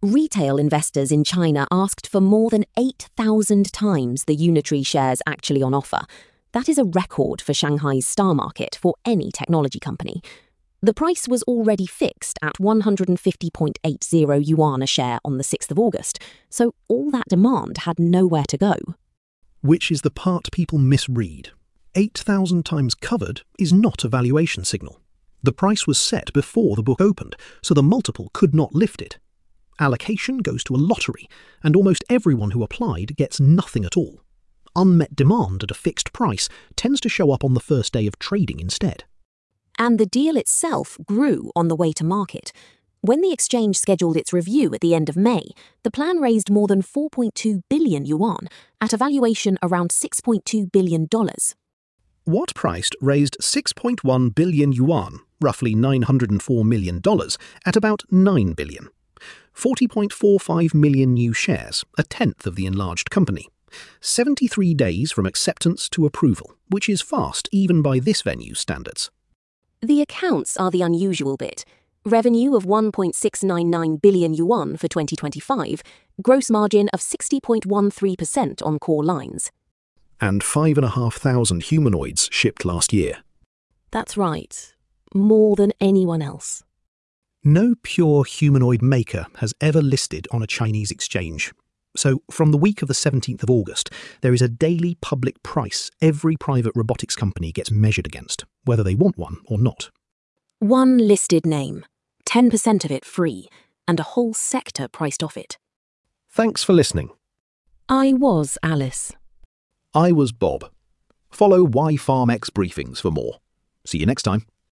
Retail investors in China asked for more than 8,000 times the Unitree shares actually on offer. That is a record for Shanghai's star market for any technology company. The price was already fixed at 150.80 yuan a share on the 6th of August, so all that demand had nowhere to go. Which is the part people misread. 8,000 times covered is not a valuation signal. The price was set before the book opened, so the multiple could not lift it. Allocation goes to a lottery, and almost everyone who applied gets nothing at all. Unmet demand at a fixed price tends to show up on the first day of trading instead. And the deal itself grew on the way to market. When the exchange scheduled its review at the end of May, the plan raised more than 4.2 billion yuan at a valuation around $6.2 billion. What priced raised 6.1 billion yuan, roughly $904 million, at about 9 billion. 40.45 million new shares, a tenth of the enlarged company. 73 days from acceptance to approval, which is fast even by this venue's standards. The accounts are the unusual bit. Revenue of 1.699 billion yuan for 2025, gross margin of 60.13% on core lines. And 5,500 humanoids shipped last year. That's right. More than anyone else. No pure humanoid maker has ever listed on a Chinese exchange. So, from the week of the 17th of August, there is a daily public price every private robotics company gets measured against, whether they want one or not. One listed name, 10% of it free, and a whole sector priced off it. Thanks for listening. I was Alice. I was Bob. Follow YFarmX briefings for more. See you next time.